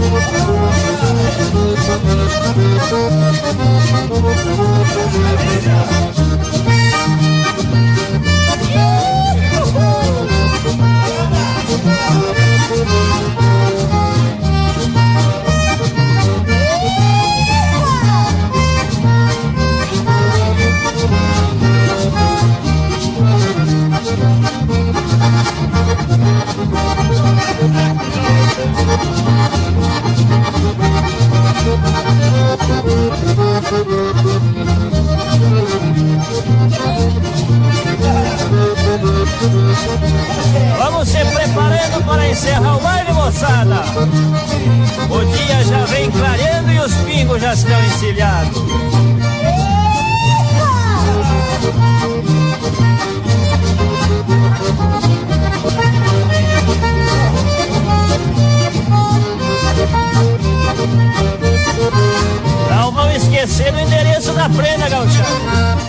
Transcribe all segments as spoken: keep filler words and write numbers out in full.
Vamos se preparando para encerrar o baile, moçada. O dia já vem clareando e os pingos já estão encilhados. Não vão esquecer o endereço da prenda, gauchada.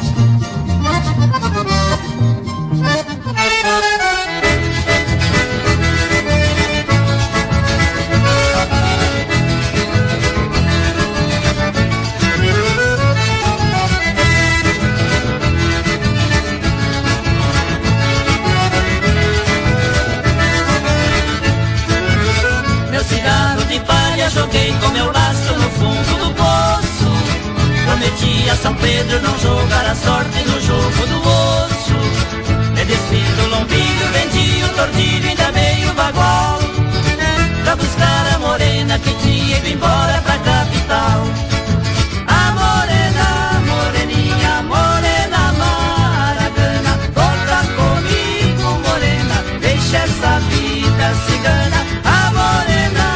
Joguei com meu laço no fundo do poço. Prometi a São Pedro não jogar a sorte no jogo do osso. Me desfiz do lombilho, vendi o tordilho, ainda meio bagual, pra buscar a morena que tinha ido embora pra capital. A morena, moreninha, morena maragana, volta comigo, morena, deixa essa vida cigana. A morena,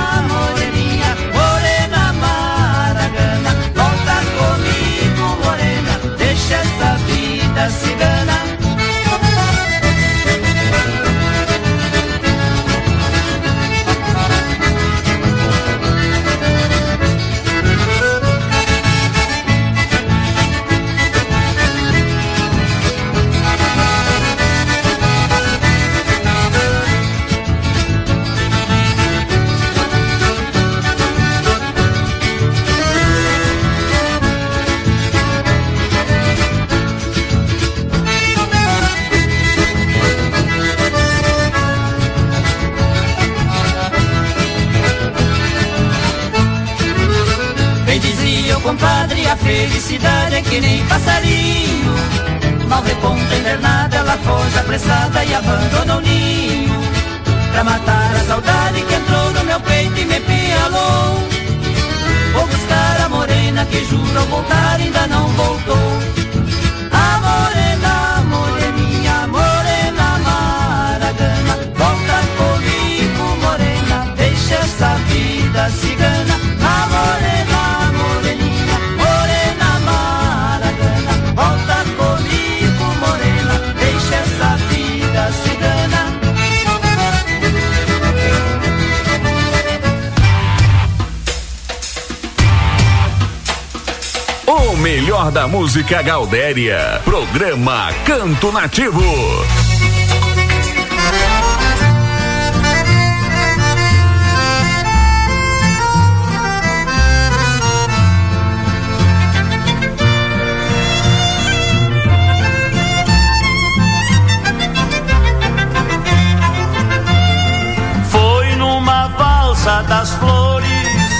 essa vida cigana. Compadre, a felicidade é que nem passarinho, mal reponta invernada, ela foge apressada e abandona o ninho, pra matar a saudade que entrou no meu peito e me pialou. Vou buscar a morena que juro ao voltar ainda não voltou. A morena, moreninha, morena maragana, volta comigo, morena, deixa essa vida cigana. A morena, moreninha, morena maragana, volta comigo, morena, deixa essa vida cigana. O melhor da música gaudéria. Programa Canto Nativo. Foi numa valsa das flores,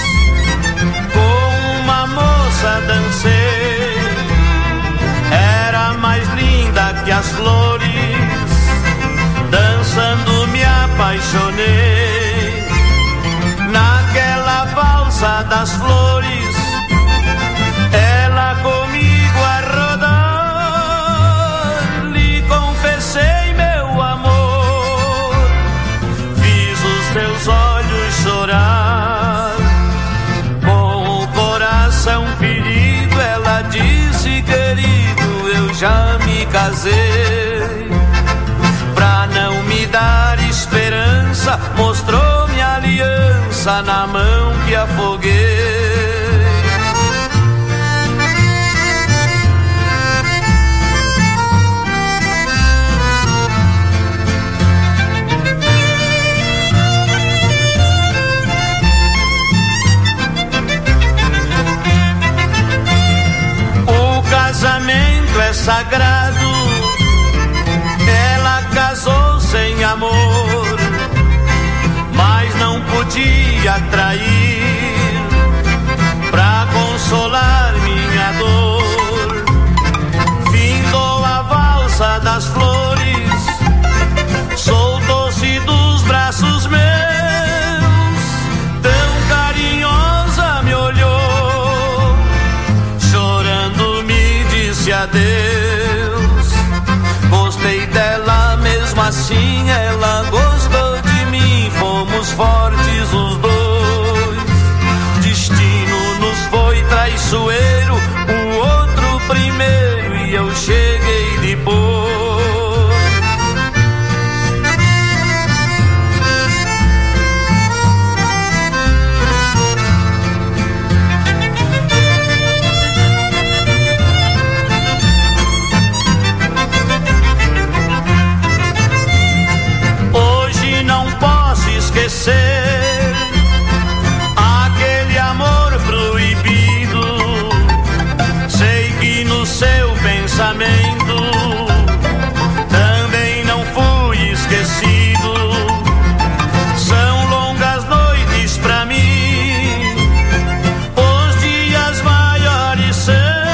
com uma moça dancei. Era mais linda que as flores, dançando me apaixonei. Naquela valsa das flores, ela comigo a rodar, lhe confessei meu amor, fiz os teus olhos chorar. Com o coração ferido, ela disse: querido, eu já me casei. Pra não me dar esperança, mostrou minha aliança na mão que afoguei. sagrado. Ela casou sem amor, mas não podia trair pra consolar minha dor. Findou a valsa das flores, soltou-se dos braços meus, tão carinhosa me olhou, chorando me disse adeus. Gostei dela mesmo assim, ela gostou de mim, fomos fortes os dois. Destino nos foi traiçoeiro, o outro primeiro e eu cheguei depois. Hoje não posso esquecer aquele amor proibido. Sei que no seu pensamento também não fui esquecido. São longas noites pra mim, os dias maiores são,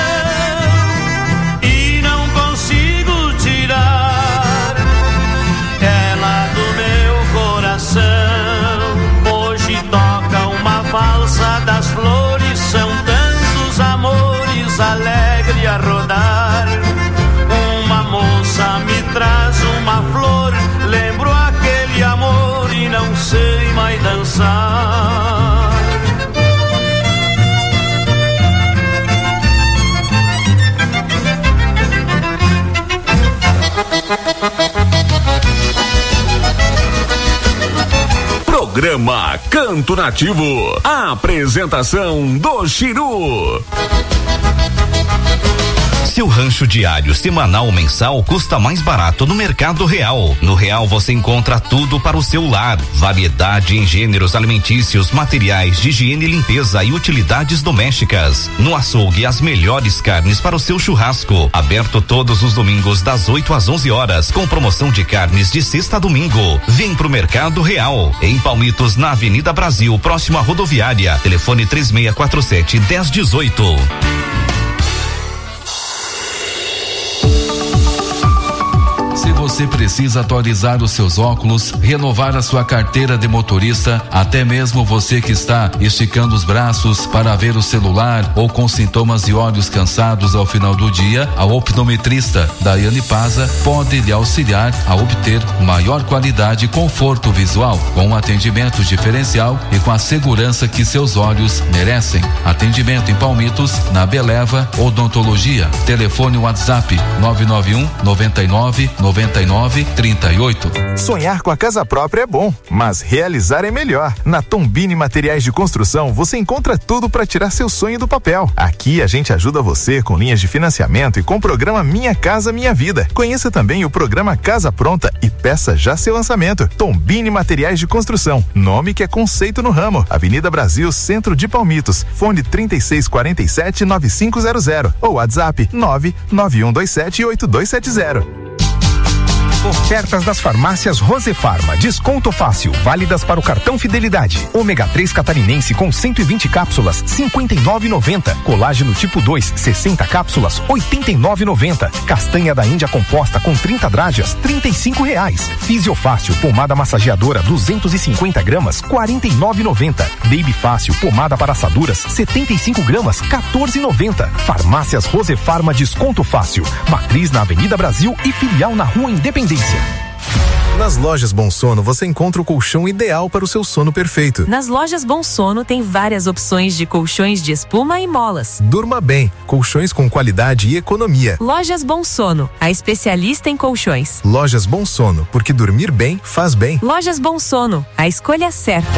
e não consigo tirar ela do meu coração. Hoje toca uma valsa das flores, são tantos amores alegre a rodar. Uma moça me traz uma flor, lembro aquele amor e não sei mais dançar. Programa Canto Nativo. A apresentação do Chiru. Seu rancho diário, semanal ou mensal custa mais barato no Mercado Real. No Real você encontra tudo para o seu lar. Variedade em gêneros alimentícios, materiais de higiene e limpeza e utilidades domésticas. No açougue, as melhores carnes para o seu churrasco. Aberto todos os domingos das oito às onze horas, com promoção de carnes de sexta a domingo. Vem pro Mercado Real. Em Palmitos, na Avenida Brasil, próximo à rodoviária. Telefone três seis quatro sete, um zero um oito. Se você precisa atualizar os seus óculos, renovar a sua carteira de motorista, até mesmo você que está esticando os braços para ver o celular ou com sintomas de olhos cansados ao final do dia, a optometrista Daiane Paza pode lhe auxiliar a obter maior qualidade e conforto visual, com um atendimento diferencial e com a segurança que seus olhos merecem. Atendimento em Palmitos, na Beleva Odontologia. Telefone WhatsApp nove nove um, noventa e nove, noventa e nove, trinta e oito. Sonhar com a casa própria é bom, mas realizar é melhor. Na Tombini Materiais de Construção você encontra tudo para tirar seu sonho do papel. Aqui a gente ajuda você com linhas de financiamento e com o programa Minha Casa Minha Vida. Conheça também o programa Casa Pronta e peça já seu lançamento. Tombini Materiais de Construção, nome que é conceito no ramo. Avenida Brasil, Centro de Palmitos. Fone trinta e seis quarenta e sete, nove cinco zero zero ou WhatsApp nove nove um dois sete, oito dois sete zero. Ofertas das farmácias Rosefarma. Desconto fácil, válidas para o cartão Fidelidade. Ômega três catarinense com cento e vinte cápsulas, cinquenta e nove reais e noventa centavos. Colágeno tipo dois, sessenta cápsulas, oitenta e nove reais e noventa centavos. Castanha da Índia composta com trinta drágeas, trinta e cinco reais. Fisiofácil, pomada massageadora, duzentos e cinquenta gramas, quarenta e nove reais e noventa centavos. Baby Fácil, pomada para assaduras, setenta e cinco gramas, quatorze reais e noventa centavos. Farmácias Rosefarma, desconto fácil. Matriz na Avenida Brasil e filial na Rua Independência. Nas lojas Bom Sono você encontra o colchão ideal para o seu sono perfeito. Nas lojas Bom Sono tem várias opções de colchões de espuma e molas. Durma bem, colchões com qualidade e economia. Lojas Bom Sono, a especialista em colchões. Lojas Bom Sono, porque dormir bem faz bem. Lojas Bom Sono, a escolha certa.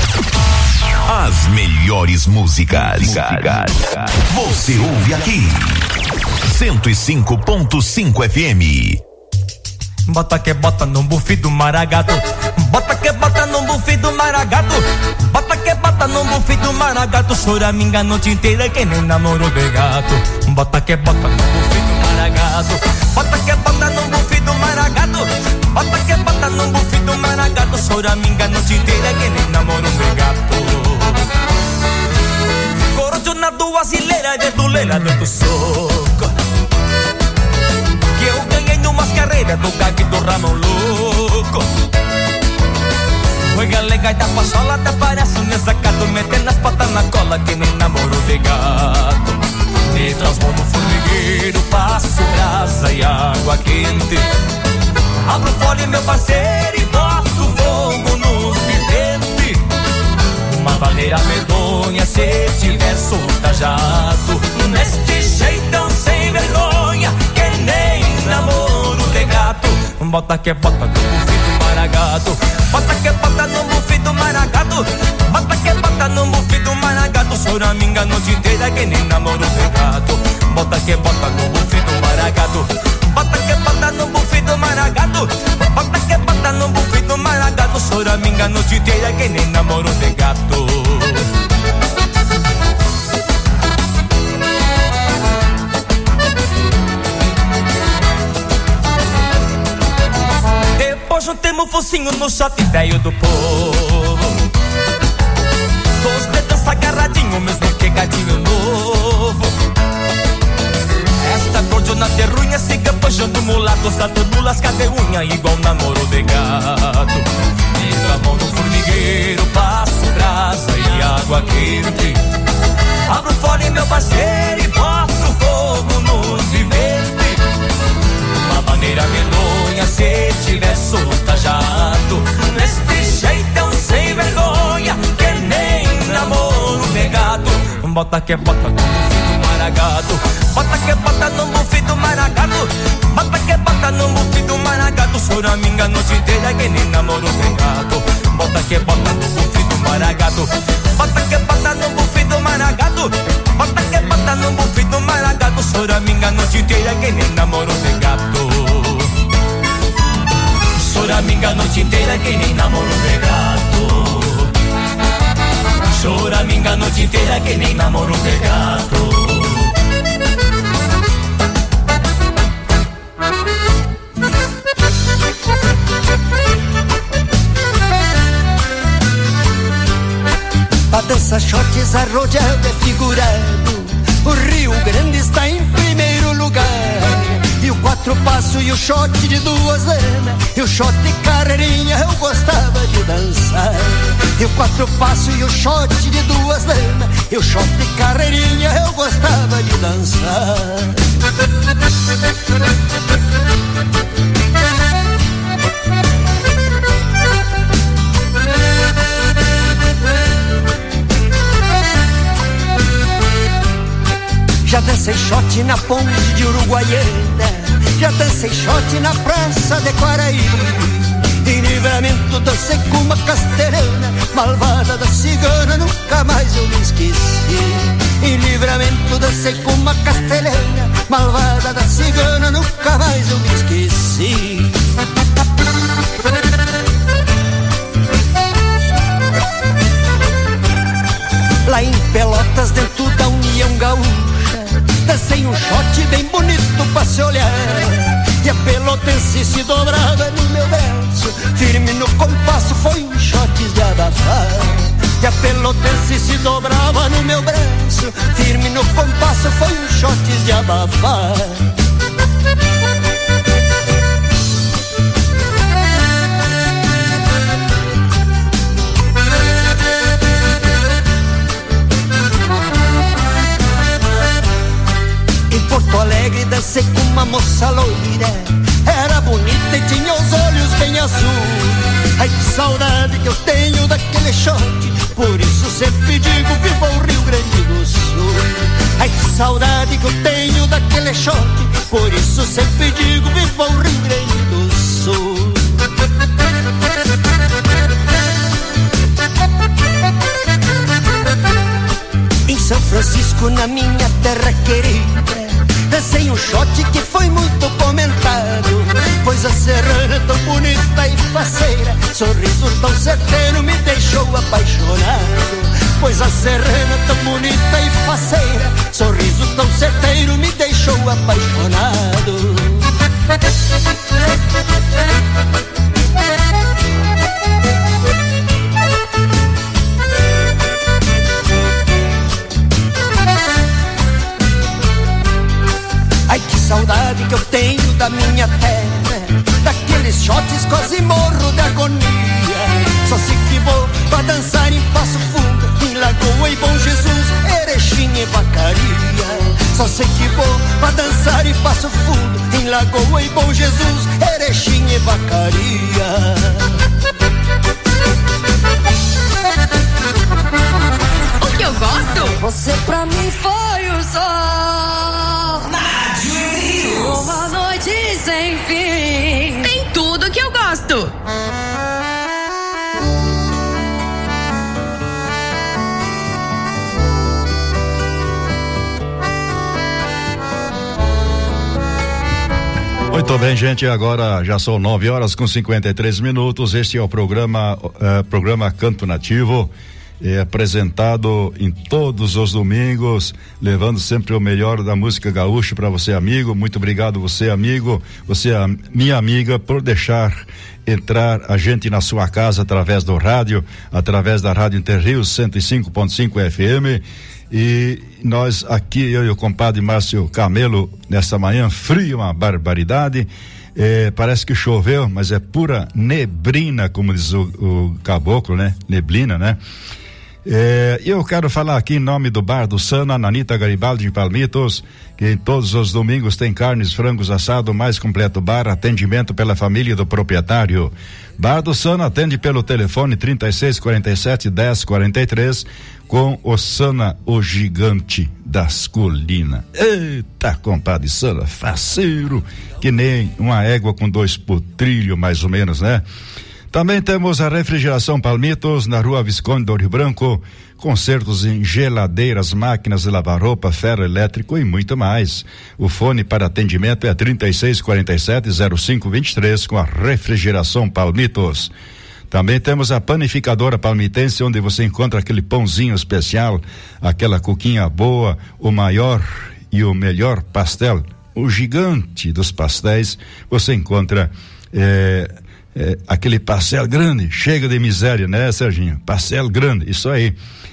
As melhores músicas. músicas. Você ouve aqui. cento e cinco ponto cinco F M. bota que bota no buffet do Maragato. Bota que bota no buffet do Maragato. Bota que bota no buffet do Maragato. Choraminga a noite inteira que nem namoro de gato. Bota que bota no buffet do Maragato. Bota que bota no buffet do Maragato. Bota que bota no buffet do Maragato. Choraminga a noite inteira que nem namoro de gato. Corujona do asileira de doleira do soco. Que eu ganhei numas carreiras do gague do Ramon Louco. Oi galega e da pachola, até parece um desacato. Metendo as patas na cola que nem namoro de gato. Me transformo no formigueiro, passo brasa e água quente. Abro fole meu parceiro e boto fogo nos viventes. Uma vaneira medonha se tiver solta jato. Neste jeitão sem vergonha que nem namoro de gato. Bota que bota no buffet do Maragato. Bota que bota no buffet do Maragato. Bota que bota no buffet do Maragato. Choraminga a noite inteira que nem namoro de gato. Bota que bota no buffet do Maragato. Bota que bota no buffet do Maragato. Bota que bota no buffet do Maragato. Choraminga a noite inteira que nem namoro de gato. Depois juntemos o focinho no shot velho do povo. Dos dedos agarradinho, mesmo que gatinho novo. Esta cordiona terrunha siga puxando mulato. Salto nulas, cadê unha, igual namoro de gato. Meto a mão no formigueiro, passo brasa e água quente. Abro fole meu parceiro e boto fogo nos viventes. Uma maneira medonha se tiver solta jato. Neste jeitão sem vergonha que nem namoro de gato. Bota que bota no buffet do Maragato. Bota que bota no buffet do Maragato. Bota que bota no buffet do Maragato. Choraminga a noite inteira que nem namoro de gato. Bota que bota no buffet do Maragato. Bota que bota no buffet do Maragato. Bota que bota no buffet do Maragato. Choraminga a noite inteira que nem namoro de gato. Choraminga a noite inteira que nem namoro de gato. Choraminga a noite inteira que nem namoro de gato. Pra dança shorts arrodeado é figurado. O Rio Grande está em primeiro lugar. E o quatro passo e o shot de duas lanas. E o shot de carreirinha eu gostava de dançar. E o quatro passo e o shot de duas lanas. E o shot de carreirinha eu gostava de dançar. Já dancei shot na ponte de Uruguaiana. Já dancei shot na praça de Quaraí. Em Livramento dancei com uma castelhana. Malvada da cigana, nunca mais eu me esqueci. Em Livramento dancei com uma castelhana. Malvada da cigana, nunca mais eu me esqueci. Lá em Pelotas, dentro da União Gaúcha, dancei um shot bem bonito pra se olhar. E a pelotense se dobrava no meu verso. Firme no compasso foi um shot de abafar. E a pelotense se dobrava no meu braço. Firme no compasso foi um shot de abafar. Em Porto Alegre dancei com uma moça loira. Era bonita e tinha os olhos bem azul. Ai que saudade que eu tenho daquele shot. Por isso sempre digo viva o Rio Grande do Sul. Ai que saudade que eu tenho daquele shot. Por isso sempre digo viva o Rio Grande do Sul. Em São Francisco, na minha terra querida, descei um shot que foi muito comentado, pois a serrana tão bonita e faceira, sorriso tão certeiro me deixou apaixonado. Pois a serrana tão bonita e faceira, sorriso tão certeiro me deixou apaixonado. Ai, que saudade que eu tenho da minha terra, daqueles shots quase morro de agonia. Só sei que vou pra dançar em Passo Fundo, em Lagoa e Bom Jesus, Erechim e Vacaria. Só sei que vou pra dançar em Passo Fundo, em Lagoa e Bom Jesus, Erechim e Vacaria. O que eu gosto? Você pra mim foi o sol, uma noite sem fim. Tem tudo que eu gosto. Muito bem, gente, agora já são nove horas com cinquenta e três minutos. Este é o programa, uh, programa Canto Nativo, é apresentado em todos os domingos, levando sempre o melhor da música gaúcha para você, amigo. Muito obrigado, você, amigo, você, minha amiga, por deixar entrar a gente na sua casa através do rádio, através da Rádio Interrios cento e cinco ponto cinco F M. E nós aqui, eu e o compadre Márcio Camelo, nessa manhã fria, uma barbaridade. É, parece que choveu, mas é pura neblina, como diz o, o caboclo, né? Neblina, né? É, eu quero falar aqui em nome do Bar do Sana, Nanita Garibaldi de Palmitos, que em todos os domingos tem carnes, frangos assado, mais completo bar, atendimento pela família do proprietário. Bar do Sana atende pelo telefone trinta e seis, quarenta e sete, dez, quarenta e três, com o Sana, o gigante das colinas. Eita, compadre Sana, faceiro, que nem uma égua com dois potrilhos, mais ou menos, né? Também temos a Refrigeração Palmitos, na Rua Visconde do Rio Branco, consertos em geladeiras, máquinas de lavar roupa, ferro elétrico e muito mais. O fone para atendimento é trinta e seis, quarenta e sete, zero cinco, vinte e três, com a Refrigeração Palmitos. Também temos a Panificadora Palmitense, onde você encontra aquele pãozinho especial, aquela cuquinha boa, o maior e o melhor pastel, o gigante dos pastéis. Você encontra eh, É, aquele pastel grande, chega de miséria, né, Serginho? Pastel grande, isso aí.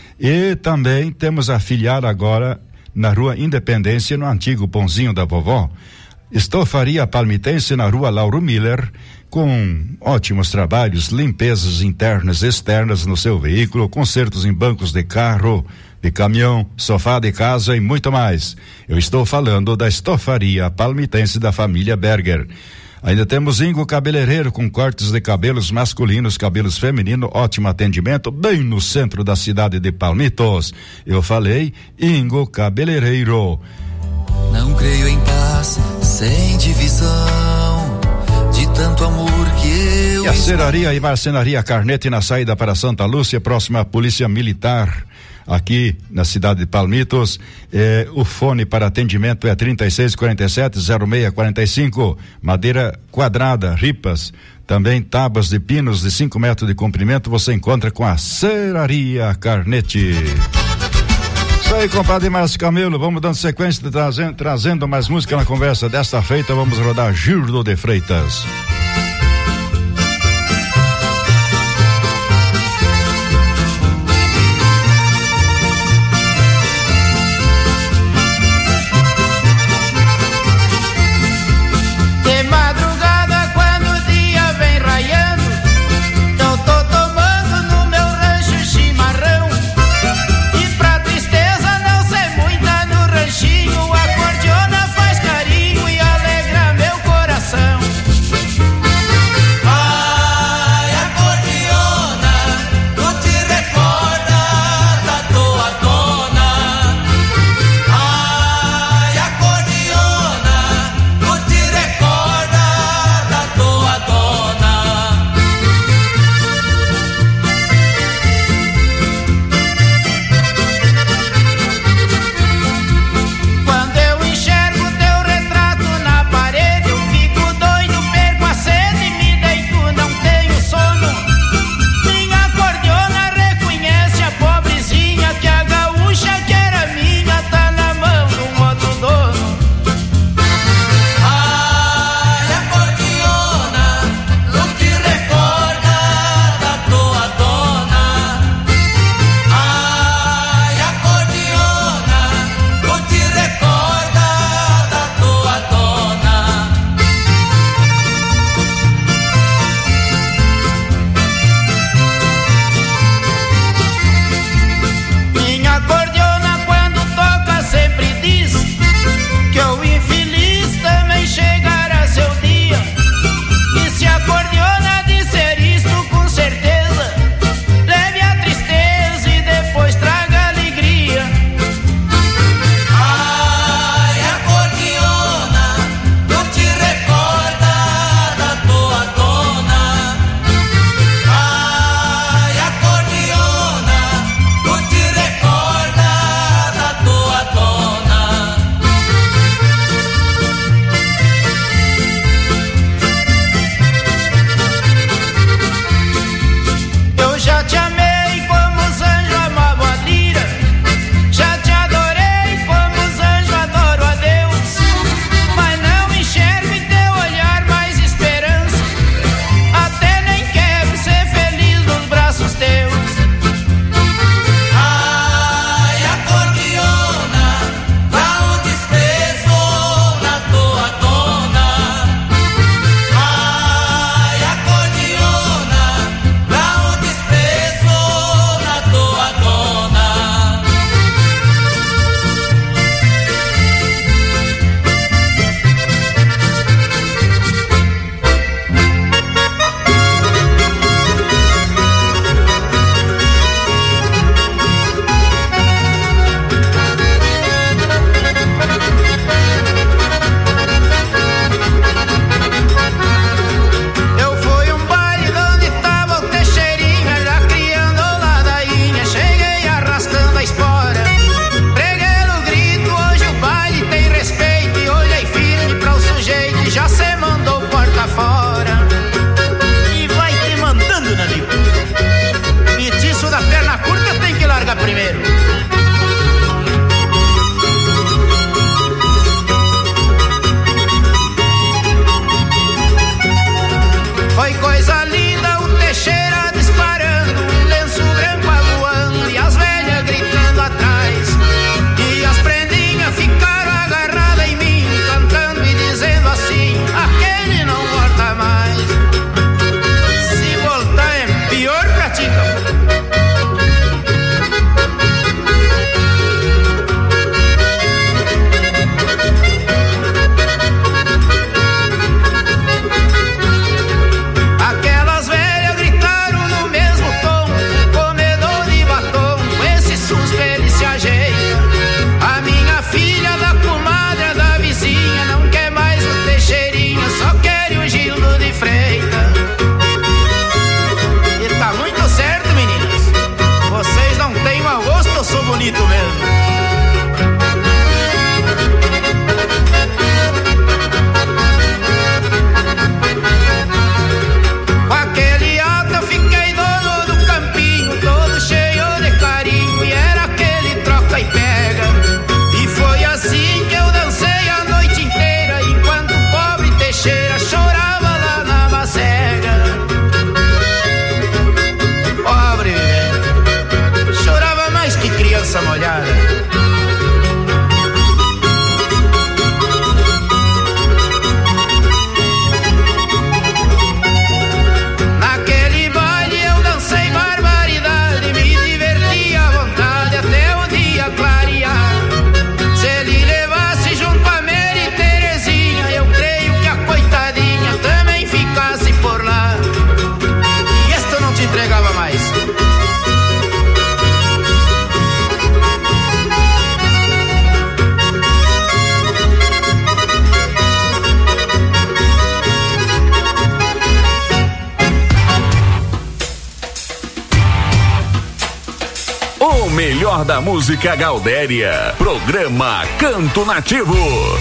E também temos a filial agora na Rua Independência, no antigo Pãozinho da Vovó. Estofaria Palmitense na Rua Lauro Miller, com ótimos trabalhos, limpezas internas e externas no seu veículo, consertos em bancos de carro, de caminhão, sofá de casa e muito mais. Eu estou falando da Estofaria Palmitense da família Berger. Ainda temos Ingo Cabeleireiro, com cortes de cabelos masculinos, cabelos femininos, ótimo atendimento, bem no centro da cidade de Palmitos. Eu falei Ingo Cabeleireiro. Não creio em paz sem divisão, de tanto amor que eu... E a Serraria e Marcenaria Carnete, na saída para Santa Lúcia, próxima à Polícia Militar, aqui na cidade de Palmitos. Eh, o fone para atendimento é trinta e seis, quarenta e sete, zero seis, quarenta e cinco. Madeira quadrada, ripas, também tábuas de pinos de cinco metros de comprimento, você encontra com a Serraria Carnete. Isso aí, compadre Márcio Camelo, vamos dando sequência, trazendo, trazendo mais música na conversa desta feita. Vamos rodar Gildo de Freitas. A cordiona faz carinho e alegra meu coração. rapaziada. O melhor da música Gaudéria. Programa Canto Nativo.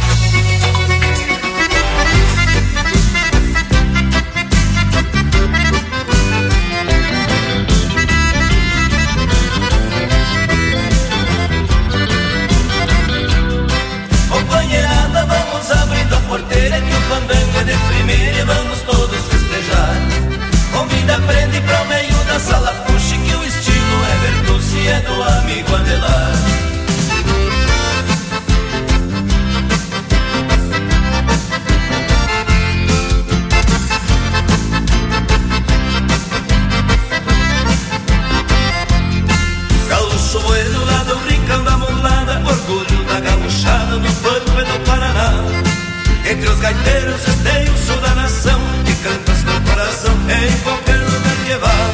Companheirada, vamos abrindo a porteira que o fandango é de primeira e vamos todos festejar. Convida, prende pra o meio da sala, puxe que o estilo é Bertucci, é do amigo Adelar. Gaúcho bueno lá do rincão da mulada, orgulho da gauchada no Pampa do Paraná. Entre os gaiteiros tem o sul da nação, que cantas no coração em qualquer lugar que vá.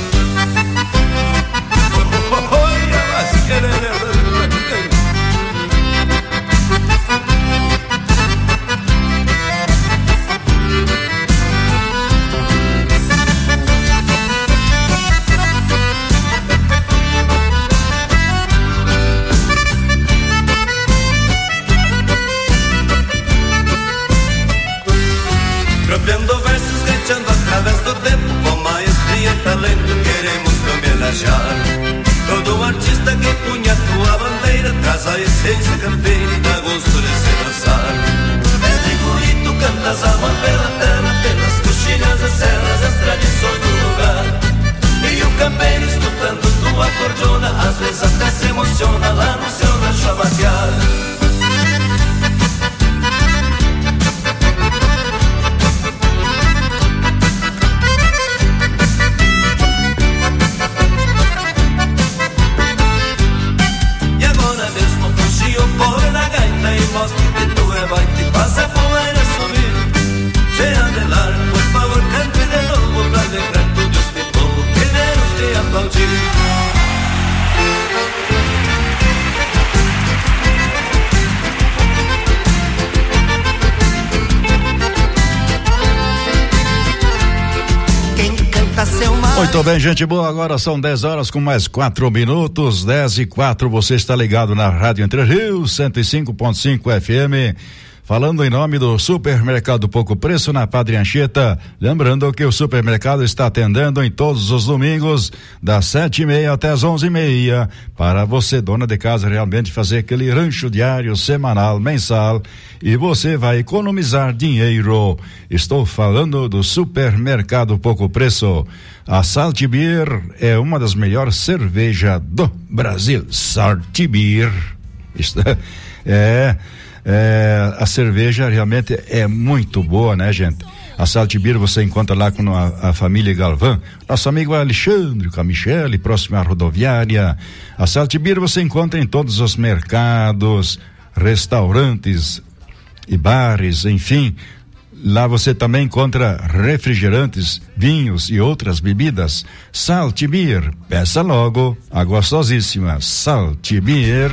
Campeando versos, gritando através do tempo, com maestria e talento queremos te homenagear. Todo artista que punha tua bandeira traz a essência campeira e dá gosto de se dançar. Desde guri tu cantas a mão pela terra, pelas coxilhas e serras, as tradições do lugar. E o campeiro escutando tua cordiona, às vezes até se emociona lá no seu rancho a vaquear. E mostre que tu é baita e faz a poeira subir. Che Adelar, por favor, cante de novo pra alegrar todo este povo que Deus te aplaudir. Quem canta seu mar. Muito bem, gente boa, agora são dez horas com mais quatro minutos, dez e quatro, você está ligado na Rádio Entre Rios, cento e cinco ponto cinco F M, falando em nome do Supermercado Pouco Preço na Padre Anchieta, lembrando que o supermercado está atendendo em todos os domingos, das sete e meia até as onze e meia, para você, dona de casa, realmente fazer aquele rancho diário, semanal, mensal, e você vai economizar dinheiro. Estou falando do Supermercado Pouco Preço. A Salt Beer é uma das melhores cervejas do Brasil. Salt Beer. É, é, a cerveja realmente é muito boa, né, gente? A Salt Beer você encontra lá com a, a família Galvão, nosso amigo Alexandre, com a Michele, próximo à rodoviária. A Salt Beer você encontra em todos os mercados, restaurantes e bares, enfim. Lá você também encontra refrigerantes, vinhos e outras bebidas. Salt Beer, peça logo a gostosíssima Salt Beer.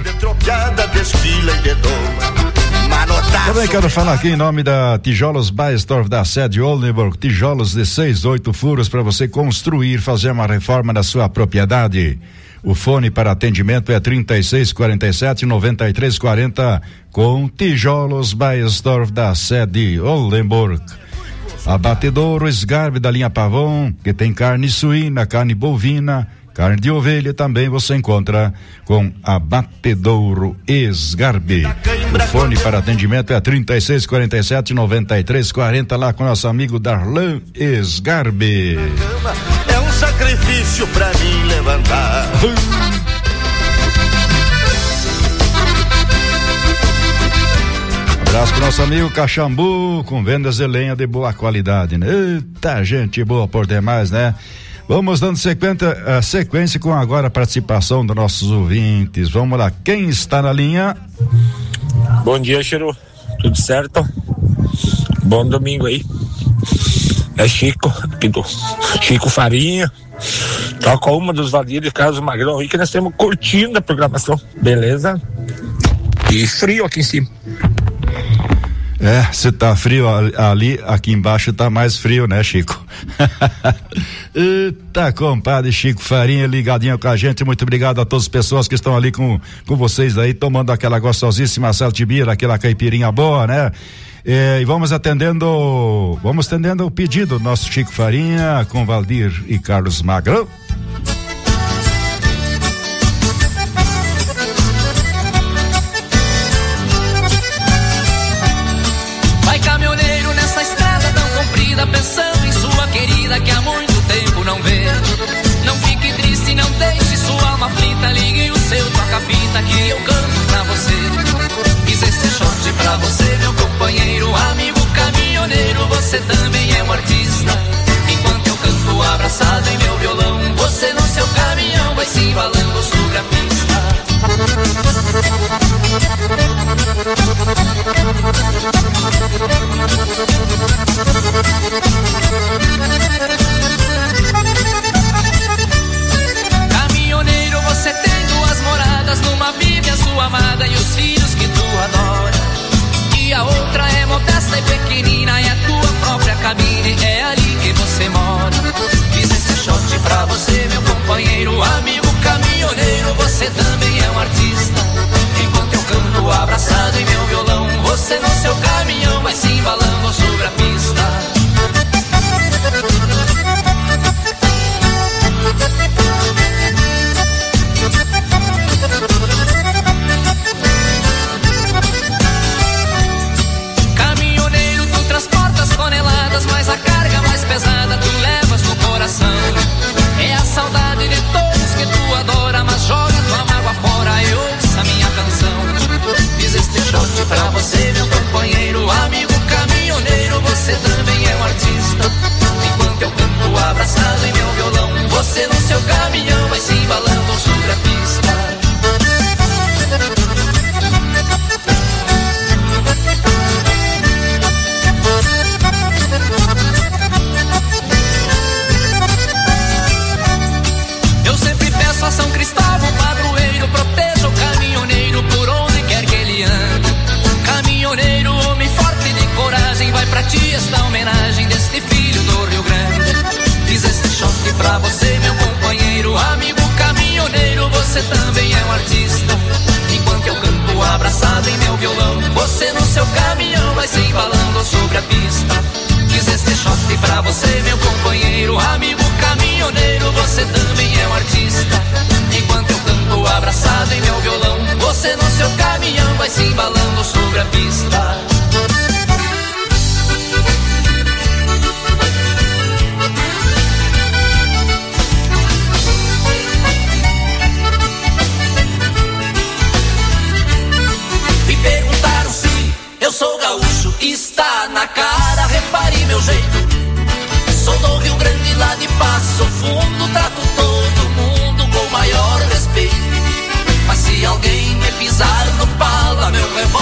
Também quero falar aqui em nome da Tijolos Baestorff, da sede Oldenburg, tijolos de seis, oito furos para você construir, fazer uma reforma na sua propriedade. O fone para atendimento é trinta e seis, quarenta e sete, noventa e três, quarenta com Tijolos Baestorff, da sede Oldenburg. Abatedouro Sgarbi da linha Pavão, que tem carne suína, carne bovina, carne de ovelha, também você encontra com Abatedouro Sgarbi. O fone para atendimento é trinta e seis, quarenta e sete, noventa e três, quarenta, lá com nosso amigo Darlan Sgarbi. É um sacrifício pra mim levantar. nosso amigo Caxambu, com vendas de lenha de boa qualidade, né? Eita, gente boa por demais, né? Vamos dando sequência, uh, sequência com agora a participação dos nossos ouvintes. Vamos lá, quem está na linha? Bom dia, Chiru. Tudo certo? Bom domingo aí. É Chico, aqui do Chico Farinha. Toca uma dos Valdir e Carlos Magrão aí que nós estamos curtindo a programação. Beleza? E frio aqui em cima. É, se tá frio ali, aqui embaixo tá mais frio, né, Chico? Eita, compadre Chico Farinha ligadinho com a gente, muito obrigado a todas as pessoas que estão ali com, com vocês aí, tomando aquela gostosíssima saltibira, aquela caipirinha boa, né? É, e vamos atendendo, vamos atendendo o pedido do nosso Chico Farinha com Valdir e Carlos Magrão. Pensando em sua querida que há muito tempo não vê. Não fique triste, não deixe sua alma aflita. Ligue o seu toca-fita que eu canto pra você. Fiz esse shot pra você, meu companheiro, amigo caminhoneiro. Você também é um artista. Enquanto eu canto abraçado em meu violão, você no seu caminhão vai se embalando sobre a pista. Caminhoneiro, você tem duas moradas, numa vive a sua amada e os filhos que tu adora. E a outra é modesta e pequenina, é a tua própria cabine, é ali que você mora. Fiz esse shot pra você, meu companheiro, amigo caminhoneiro, você também é um artista. Enquanto eu canto abraçado em meu violão, você no seu caminhão vai se embalando sobre a pista. Caminhoneiro, tu transportas toneladas, mas a carga mais pesada tu levas no coração. É a saudade de todos que tu adora, mas joga tua mágoa fora e ouça minha canção. Fiz este shot pra você, meu companheiro, amigo caminhoneiro, você também é um artista. Enquanto eu canto abraçado em meu violão, você no seu caminhão vai se embalando sobre a pista. Eu sempre peço a São Cristóvão, padroeiro, proteja o caminhoneiro por onde quer que ele ande. Caminhoneiro, homem forte de coragem, vai pra ti esta homenagem deste filho do Rio Grande. Fiz este shot pra você, meu companheiro, amigo caminhoneiro, você também é um artista. Enquanto eu canto abraçado em meu violão, você no seu caminhão vai se embalando sobre a pista. Fiz este shot pra você, meu companheiro, amigo caminhoneiro, você também é um artista. Enquanto eu canto abraçado em meu violão, você no seu caminhão vai se embalando sobre a pista. Me perguntaram se eu sou gaúcho, está na cara, repare meu jeito. Sou do Rio Grande, lá de Passo Fundo, trato todo mundo com maior respeito. Mas se alguém me pisar no pala, meu revólver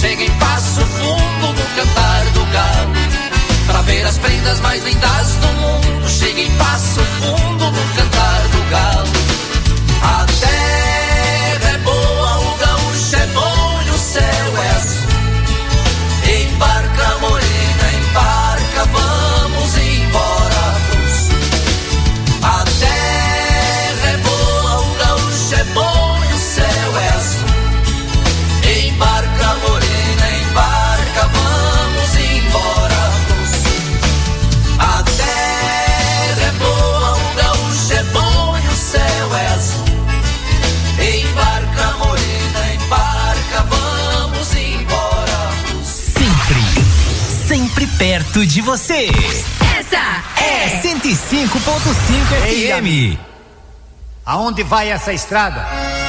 chega em Passo Fundo no cantar do galo. Pra ver as prendas mais lindas do mundo, chega em Passo Fundo no cantar do galo. A terra é boa, o gaúcho é bom e o céu é azul. Embarca morena, embarca, vamos embora pro sul. A terra é boa, o gaúcho é bom e o céu é azul. Embarca morena, embarca, vamos embora pro sul. A terra é boa, o gaúcho é bom e o céu é azul. Embarca morena, embarca, vamos embora pro sul. Sempre, sempre perto de você. Essa é cento e cinco ponto cinco F M. Aonde vai essa estrada?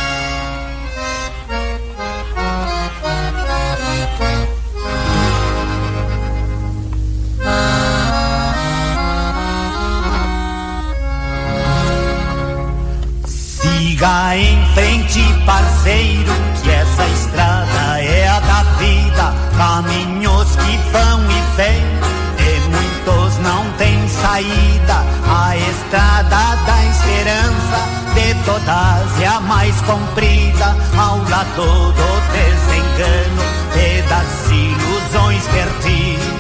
Siga em frente, parceiro, que essa estrada é a da vida. Caminhos que vão e vêm, e muitos não têm saída. A estrada da esperança, de todas é a mais comprida. Ao lado do desengano e das ilusões perdidas.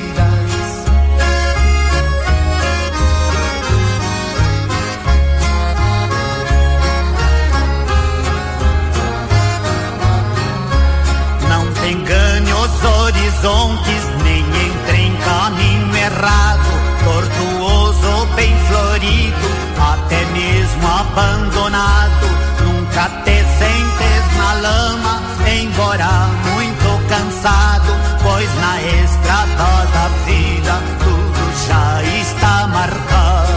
Engane os horizontes, nem entre em caminho errado, tortuoso, bem florido, até mesmo abandonado. Nunca te sentes na lama, embora muito cansado, pois na estrada da vida tudo já está marcado.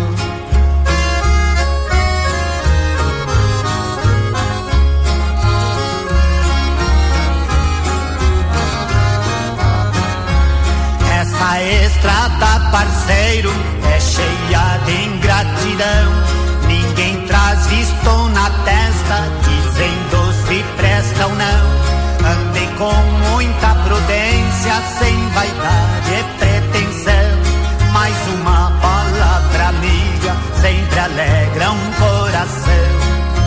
A estrada, parceiro, é cheia de ingratidão. Ninguém traz visto na testa, dizendo se presta ou não. Ande com muita prudência, sem vaidade e pretensão. Mais uma palavra amiga sempre alegra um coração.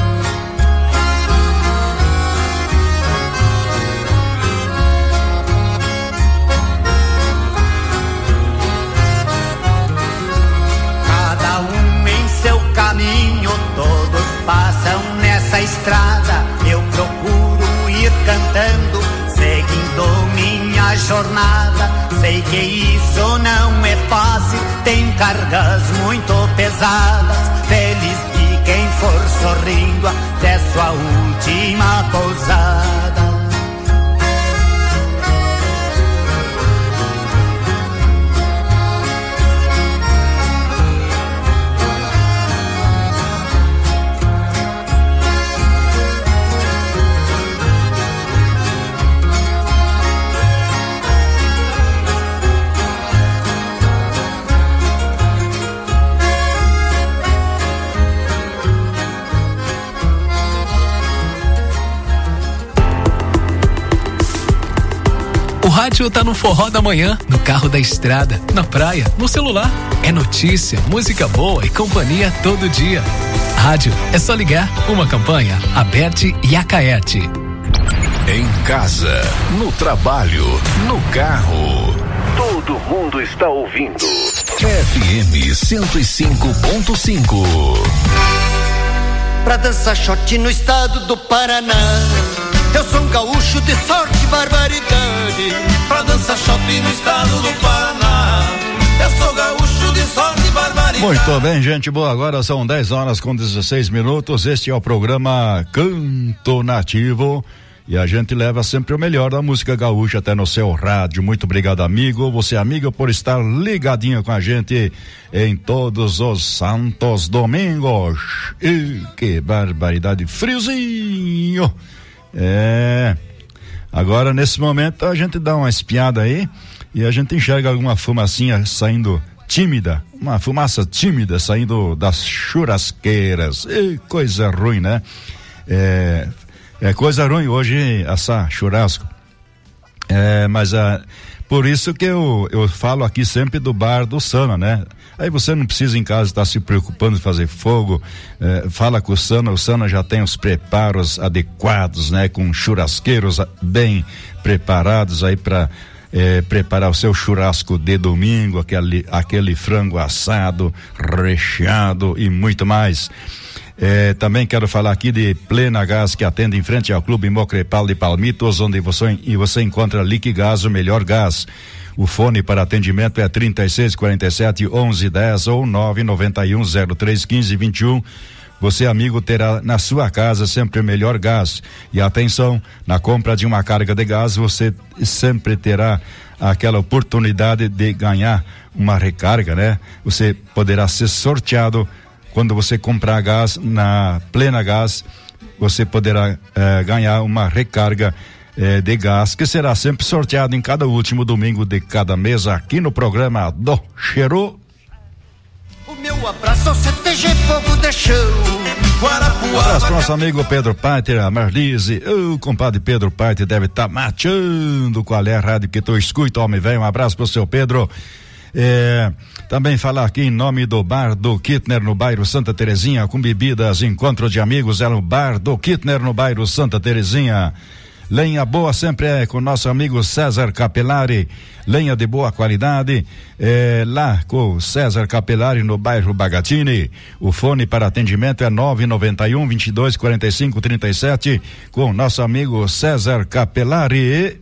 Caminho, todos passam nessa estrada. Eu procuro ir cantando, seguindo minha jornada. Sei que isso não é fácil, tem cargas muito pesadas. Feliz de quem for sorrindo até sua última pousada. O rádio tá no forró da manhã, no carro da estrada, na praia, no celular. É notícia, música boa e companhia todo dia. Rádio, é só ligar. Uma campanha, Aberte e Acaerte. Em casa, no trabalho, no carro. Todo mundo está ouvindo. F M cento e cinco ponto cinco. Pra dançar shot no estado do Paraná, eu sou um gaúcho de sorte e barbaridade. Pra dançar shopping no estado do Paraná, eu sou gaúcho de sorte e barbaridade. Muito bem, gente boa, agora são dez horas com dezesseis minutos. Este é o programa Canto Nativo e a gente leva sempre o melhor da música gaúcha até no seu rádio. Muito obrigado, amigo, você amigo, por estar ligadinho com a gente em todos os santos domingos. E que barbaridade, friozinho. É, agora nesse momento a gente dá uma espiada aí e a gente enxerga alguma fumacinha saindo tímida, uma fumaça tímida saindo das churrasqueiras. E coisa ruim, né? É, é coisa ruim hoje assar churrasco. É, mas a por isso que eu, eu falo aqui sempre do bar do Sana, né? Aí você não precisa em casa estar se preocupando de fazer fogo, eh, fala com o Sana, o Sana já tem os preparos adequados, né? Com churrasqueiros bem preparados aí para eh, preparar o seu churrasco de domingo, aquele, aquele frango assado, recheado e muito mais. É, também quero falar aqui de Plena Gás, que atende em frente ao Clube Mocrepal de Palmitos, onde você, e você encontra Liquigás, o melhor gás. O fone para atendimento é trinta e seis, quarenta e sete, onze, dez ou nove nove um, zero três, quinze, vinte e um. Você, amigo, terá na sua casa sempre o melhor gás. E atenção, na compra de uma carga de gás, você sempre terá aquela oportunidade de ganhar uma recarga, né? Você poderá ser sorteado. Quando você comprar gás na Plena Gás, você poderá eh, ganhar uma recarga eh, de gás, que será sempre sorteado em cada último domingo de cada mês aqui no programa do Cheiro. O meu abraço ao C T G Fogo de Chão. Um abraço para nosso amigo Pedro Paiter, a Marlise. O compadre Pedro Paiter deve estar tá mateando qual é a rádio que tu escuta, homem velho. Um abraço pro seu Pedro. É, também falar aqui em nome do Bar do Kittner no bairro Santa Terezinha, com bebidas, encontro de amigos, é no Bar do Kittner no bairro Santa Terezinha. Lenha boa sempre é com nosso amigo César Capelari, lenha de boa qualidade, é, lá com César Capelari no bairro Bagatini. O fone para atendimento é nove nove um, vinte e dois, quarenta e cinco, trinta e sete, com nosso amigo César Capelari.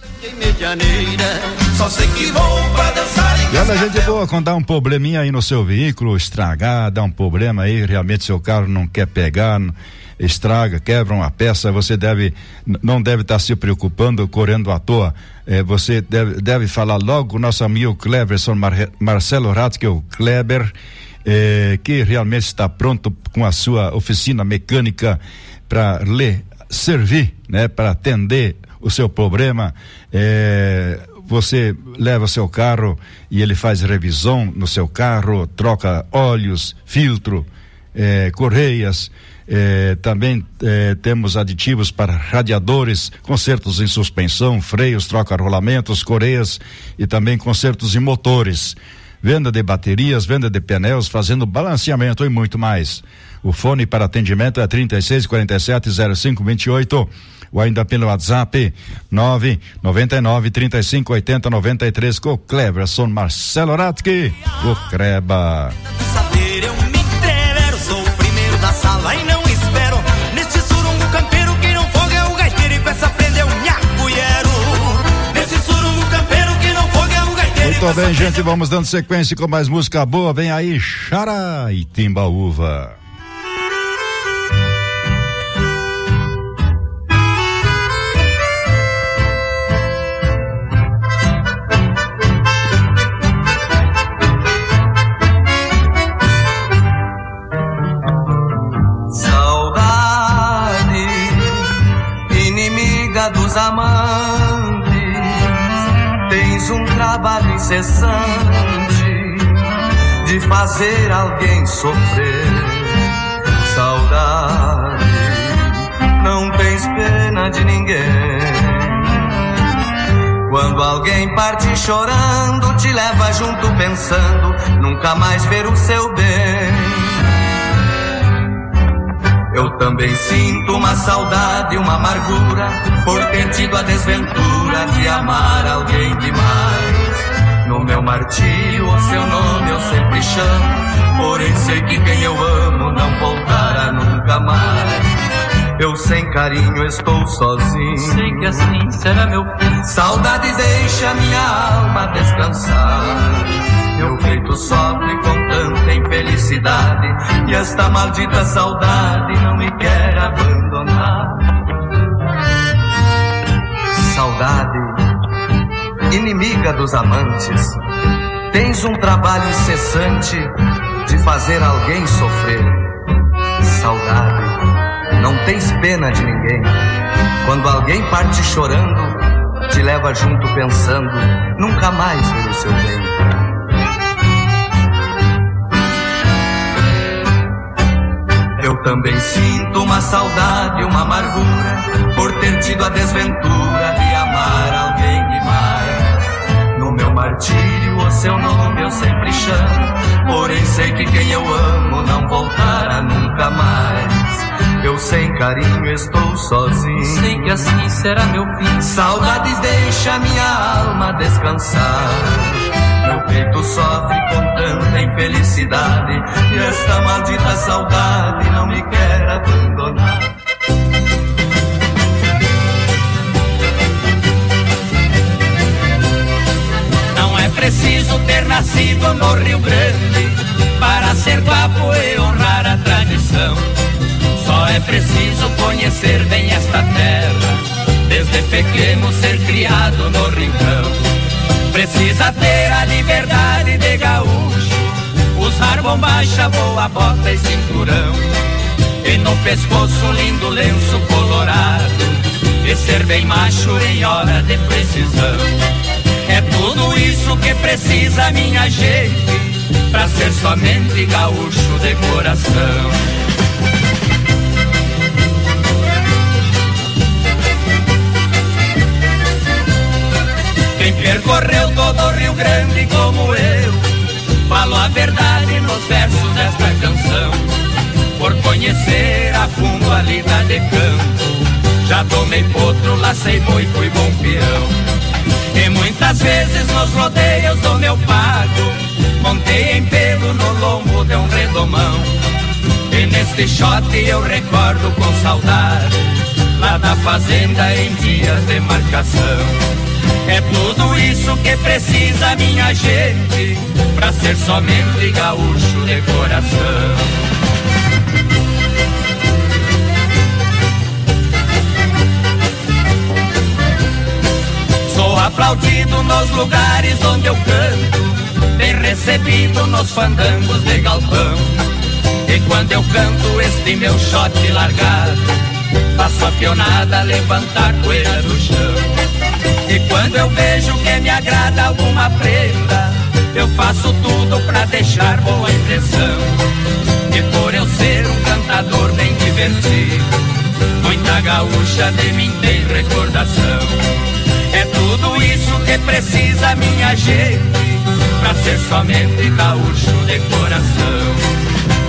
Só sei que vou pra dançar em E olha, gente boa, quando dá um probleminha aí no seu veículo, estragar, dá um problema aí, realmente seu carro não quer pegar, estraga, quebra uma peça, você deve, não deve estar tá se preocupando, correndo à toa. É, você deve, deve falar logo com o nosso amigo Cleverson Mar, Marcelo Ratz, que é o Kleber, é, que realmente está pronto com a sua oficina mecânica para lhe servir, né, para atender o seu problema. É, você leva seu carro e ele faz revisão no seu carro, troca óleos, filtro, é, correias, é, também é, temos aditivos para radiadores, consertos em suspensão, freios, troca rolamentos, correias e também consertos em motores, venda de baterias, venda de pneus, fazendo balanceamento e muito mais. O fone para atendimento é trinta e seis, quarenta e sete, zero cinco, vinte e oito, ou ainda pelo WhatsApp nove nove nove, trinta e cinco, oitenta, noventa e três, com o Cleverson Marcelo Ratke, o Creba. Saber eu me entrevero, sou o primeiro da sala e não espero. Neste surungo campeiro que não foga é o gaiteiro e peça prender o nhacuiero. Nesse surungo campeiro que não foga é o gaiteiro. Muito bem, gente, vamos dando sequência com mais música boa. Vem aí, Xará e Timbaúva. Dos amantes, tens um trabalho incessante de fazer alguém sofrer. Saudade, não tens pena de ninguém. Quando alguém parte chorando, te leva junto pensando nunca mais ver o seu bem. Eu também sinto uma saudade, uma amargura por ter tido a desventura de amar alguém demais. No meu martírio o seu nome eu sempre chamo, porém sei que quem eu amo não voltará nunca mais. Eu sem carinho estou sozinho, sei que assim será meu fim. Saudade deixa minha alma descansar. Meu peito sofre com tanta infelicidade e esta maldita saudade não me quer abandonar. Saudade, inimiga dos amantes, tens um trabalho incessante de fazer alguém sofrer. Saudade, não tens pena de ninguém. Quando alguém parte chorando, te leva junto pensando nunca mais ver o seu bem. Eu também sinto uma saudade, uma amargura por ter tido a desventura de amar alguém martírio, o seu nome eu sempre chamo. Porém sei que quem eu amo não voltará nunca mais. Eu sem carinho estou sozinho, sei que assim será meu fim. Saudades deixa minha alma descansar. Meu peito sofre com tanta infelicidade, e esta maldita saudade não me quer abandonar. Não é preciso ter nascido no Rio Grande para ser guapo e honrar a tradição. Só é preciso conhecer bem esta terra, desde pequeno ser criado no rincão. Precisa ter a liberdade de gaúcho, usar bombacha, boa bota e cinturão, e no pescoço um lindo lenço colorado, e ser bem macho em hora de precisão. É tudo isso que precisa minha gente, pra ser somente gaúcho de coração. Quem percorreu todo o Rio Grande como eu, falou a verdade nos versos desta canção. Por conhecer a fundo a lida de campo, já tomei potro, lacei boi, fui bom peão. E muitas vezes nos rodeios do meu pago, montei em pelo no lombo de um redomão. E neste shot eu recordo com saudade, lá da fazenda em dias de marcação. É tudo isso que precisa minha gente, pra ser somente gaúcho de coração. Sou aplaudido nos lugares onde eu canto, bem recebido nos fandangos de galpão. E quando eu canto este meu shot largado, faço a pionada levantar poeira do chão. E quando eu vejo que me agrada alguma prenda, eu faço tudo pra deixar boa impressão. E por eu ser um cantador bem divertido, muita gaúcha de mim tem recordação. É tudo isso que precisa minha gente, pra ser somente gaúcho de coração.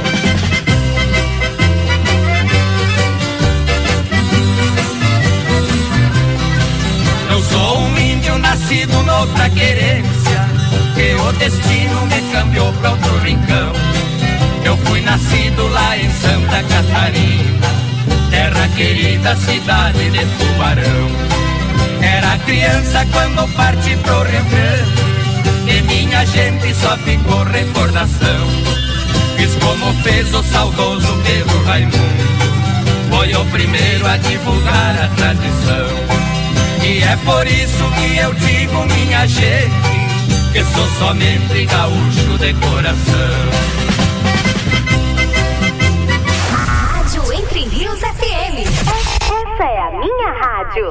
Eu sou um índio nascido noutra querência, que o destino me cambiou pra outro rincão. Eu fui nascido lá em Santa Catarina, terra querida, cidade de Tubarão. Era criança quando parti pro Rio Grande, e minha gente só ficou recordação. Fiz como fez o saudoso Pedro Raimundo, foi o primeiro a divulgar a tradição. E é por isso que eu digo, minha gente, que sou somente gaúcho de coração. Rádio Entre Rios F M. Essa é a minha rádio.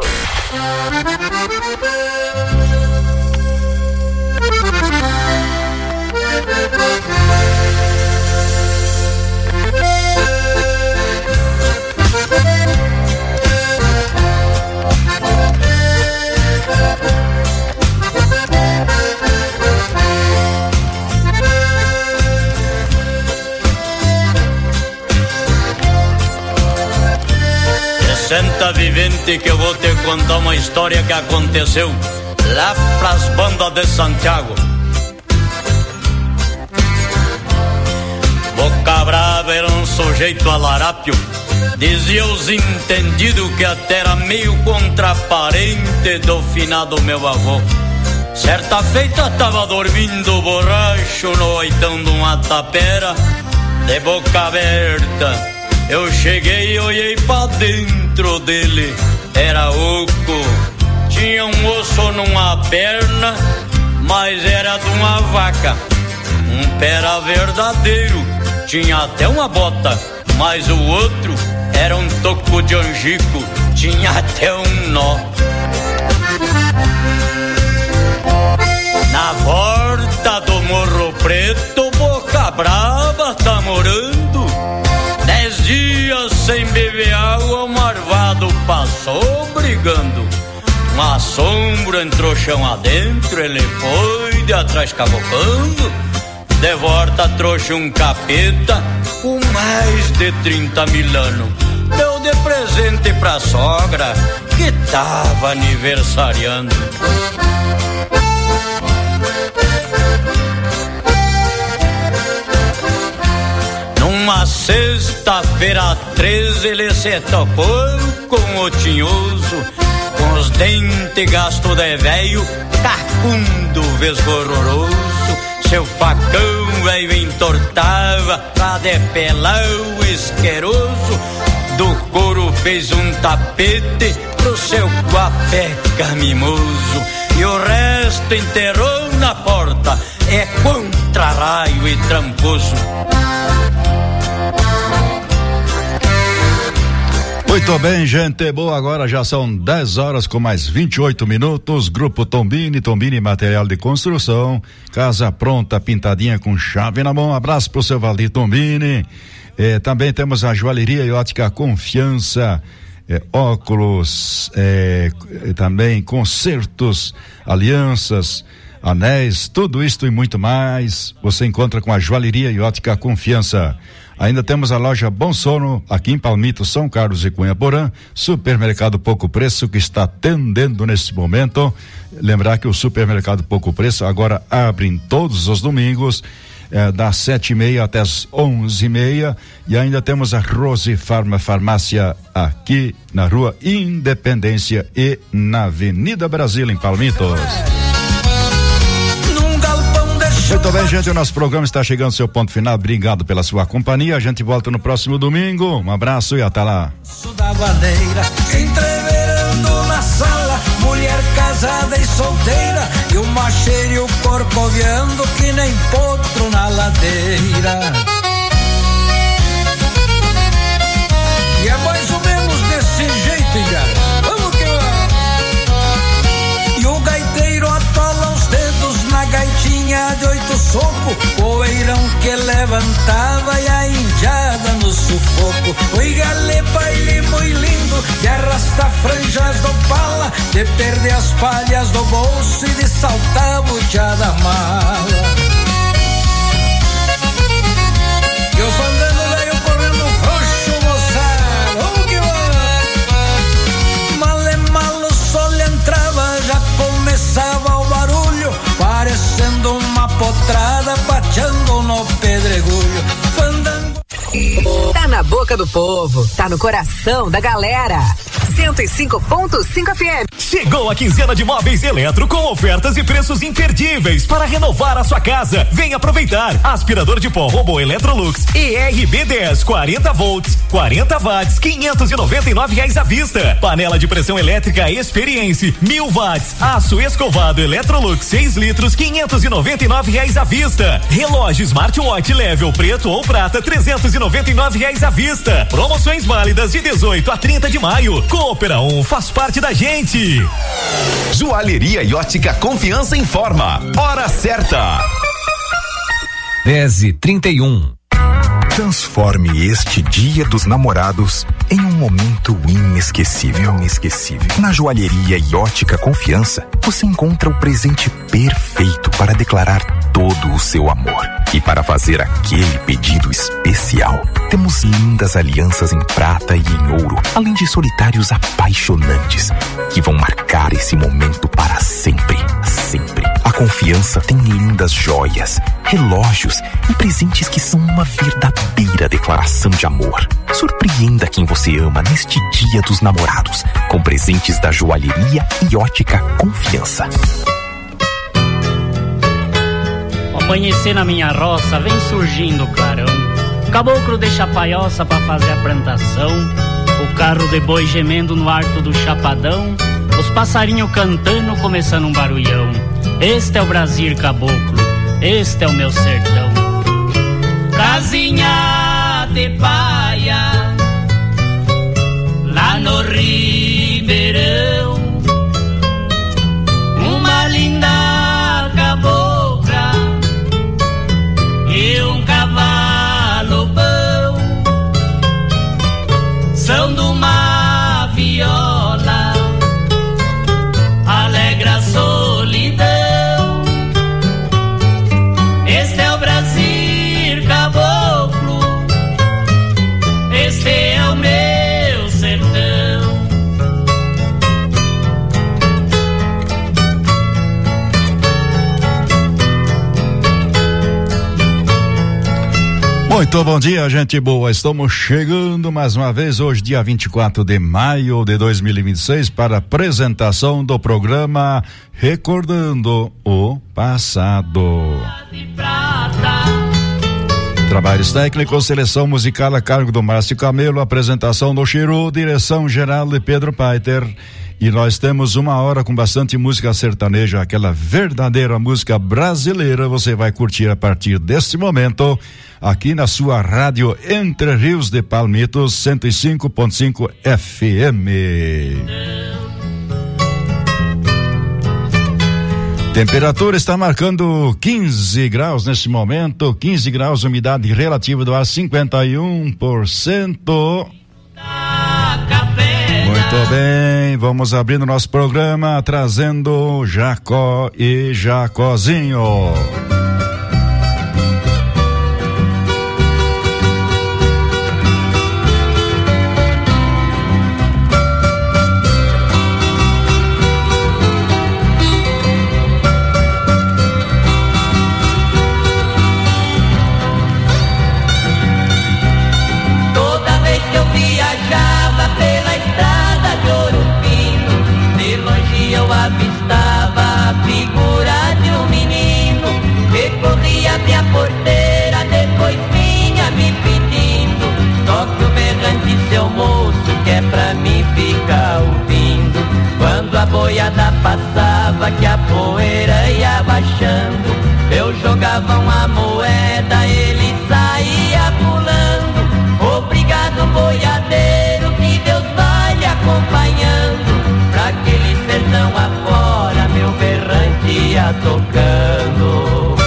Senta vivente que eu vou te contar uma história que aconteceu lá pras bandas de Santiago. Boca Brava era um sujeito alarápio, dizia os entendidos que até era meio contraparente do finado meu avô. Certa feita tava dormindo borracho no oitão de uma tapera, de boca aberta. Eu cheguei e olhei pra dentro dele, era oco. Tinha um osso numa perna, mas era de uma vaca. Um pé era verdadeiro, tinha até uma bota, mas o outro era um toco de angico, tinha até um nó. Na porta do Morro Preto, Boca Brava tá morando. Dez dias sem beber água, o marvado passou brigando. Um assombro entrou chão adentro, ele foi de atrás cavocando. De volta trouxe um capeta com mais de trinta mil anos. Deu de presente pra sogra que tava aniversariando. Numa sexta-feira treze ele se topou com o tinhoso, com os dentes gastos de velho, cacundo vesgororoso. Seu facão velho entortava pra depelar o isqueiroso. Do couro fez um tapete pro seu guapeca mimoso. E o resto enterrou na porta, é contra raio e tramposo. Muito bem, gente boa, agora já são dez horas com mais vinte e oito minutos. Grupo Tombini, Tombini Material de Construção, casa pronta, pintadinha com chave na mão. Abraço pro seu Valdir Tombini. Eh, também temos a Joalheria e Ótica Confiança, eh, óculos, eh, também concertos, alianças, anéis, tudo isto e muito mais você encontra com a Joalheria e Ótica Confiança. Ainda temos a loja Bom Sono, aqui em Palmito, São Carlos e Cunha Porã, supermercado Pouco Preço que está atendendo nesse momento. Lembrar que o supermercado Pouco Preço agora abre todos os domingos, eh, das sete e meia até as onze e meia, e ainda temos a Rose Farma Farmácia aqui na Rua Independência e na Avenida Brasil, em Palmitos. Muito bem, gente, o nosso programa está chegando ao seu ponto final. Obrigado pela sua companhia. A gente volta no próximo domingo. Um abraço e até lá. Da bandeira, entreverando na sala, mulher casada e solteira, e o macheiro e o corcoviando que nem potro na ladeira. E é mais ou menos desse jeito, cara. Vamos que vai. E o gaiteiro atola os dedos na gaitinha de oito socos, poeirão que levantava e a indiada no sufoco. Oi, galê, baile muito lindo, de arrastar franjas do pala, de perder as palhas do bolso e de saltar a buchada mala. E os andando velho correndo frouxo, moçada, vamos que vai. Mal é mal, o sol entrava, já começava o barulho, parecendo uma potrada bateando no pedregulho. Fandango. Tá na boca do povo, tá no coração da galera. cento e cinco ponto cinco F M. Chegou a quinzena de móveis Eletro com ofertas e preços imperdíveis para renovar a sua casa. Vem aproveitar. Aspirador de pó Robô Electrolux E R B dez, quarenta volts, quarenta watts, quinhentos e noventa e nove reais à vista. Panela de pressão elétrica Experience, mil watts. Aço escovado Electrolux seis litros, quinhentos e noventa e nove reais à vista. Relógio Smartwatch Level preto ou prata, trezentos e noventa e nove reais à vista. Promoções válidas de dezoito a trinta de maio. Coopera um faz parte da gente. Joalheria e Ótica Confiança informa. Hora certa. dez e trinta e um. Transforme este Dia dos Namorados em um momento inesquecível. Inesquecível. Na Joalheria e Ótica Confiança, você encontra o presente perfeito para declarar todo o seu amor. E para fazer aquele pedido especial, temos lindas alianças em prata e em ouro, além de solitários apaixonantes que vão marcar esse momento para sempre, sempre. A Confiança tem lindas joias, relógios e presentes que são uma verdadeira declaração de amor. Surpreenda quem você ama neste Dia dos Namorados com presentes da Joalheria e Ótica Confiança. Amanhecer na minha roça, vem surgindo o clarão. O caboclo deixa a paioça pra fazer a plantação. O carro de boi gemendo no arco do chapadão. Os passarinhos cantando, começando um barulhão. Este é o Brasil caboclo, este é o meu sertão. Casinha de paia, lá no Ribeirão. Uma linda cabocla e um cavalo bom, são de uma viola Muito bom dia, gente boa. Estamos chegando mais uma vez hoje, dia vinte e quatro de maio de dois mil e vinte e seis, para a apresentação do programa Recordando o Passado. Trabalhos técnicos, seleção musical a cargo do Márcio Camelo, apresentação do Chiru, direção geral de Pedro Paiter. E nós temos uma hora com bastante música sertaneja, aquela verdadeira música brasileira. Você vai curtir a partir deste momento, aqui na sua rádio Entre Rios de Palmitos, cento e cinco ponto cinco F M. Temperatura está marcando quinze graus neste momento, quinze graus, umidade relativa do ar cinquenta e um por cento. Muito bem, vamos abrindo nosso programa trazendo Jacó e Jacozinho. Avistava a figura de um menino que corria até a porteira, depois vinha me pedindo: toque o berrante, seu moço, que é pra mim ficar ouvindo. Quando a boiada passava, que a poeira ia baixando, eu jogava uma moeda, ele saía pulando. Obrigado, boiadeiro, que Deus vai lhe acompanhando. Pra aquele sertão afora, meu berrante ia tocando.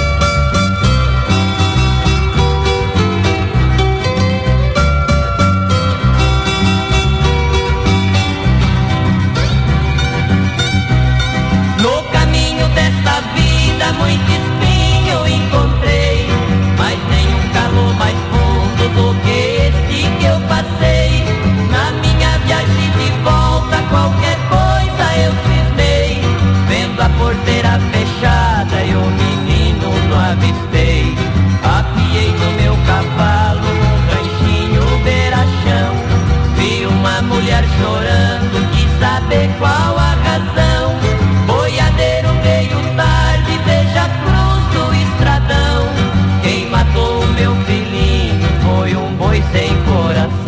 No caminho desta vida, muito espinho encontrei, mas nenhum calor mais fundo do que este que eu passei. Na minha viagem de volta, qualquer coisa eu cismei, vendo a porteira fechada e o menino não avistei. Apiei do meu cavalo num ranchinho beira-chão, vi uma mulher chorando, quis saber qual a razão. Boiadeiro veio tarde, veja a cruz do estradão. Quem matou o meu filhinho foi um boi sem coração.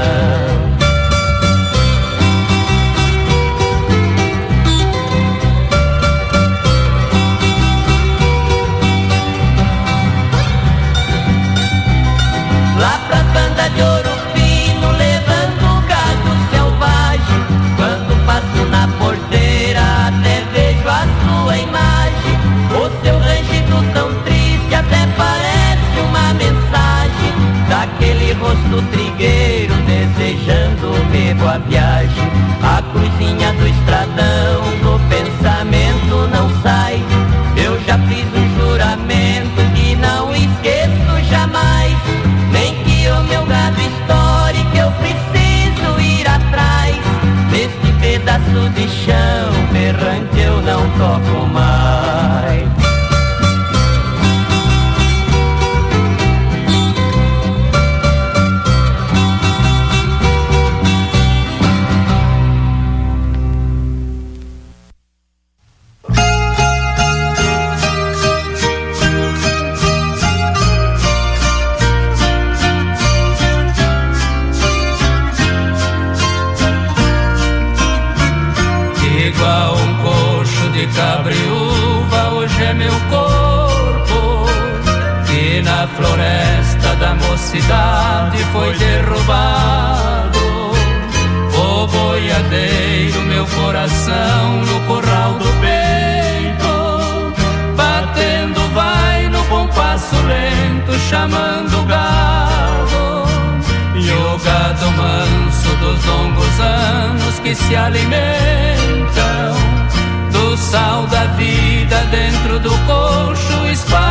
De Ouro Fino, levando gado selvagem. Quando passo na porteira, até vejo a sua imagem. O seu rangido tão triste, até parece uma mensagem daquele rosto trigueiro, desejando-me boa viagem. A cruzinha do estradão, do pensamento não sai. Eu já fiz um juramento que não esqueço jamais. Nem que o meu gado estoure, que eu preciso ir atrás. Neste pedaço de chão, berrante eu não toco mais. Cabriúva, hoje é meu corpo, que na floresta da mocidade foi derrubado. O boiadeiro, meu coração no curral do peito, batendo vai no compasso lento, chamando o gado. E o gado manso dos longos anos que se alimentam do sal da vida dentro do coxo espalhado.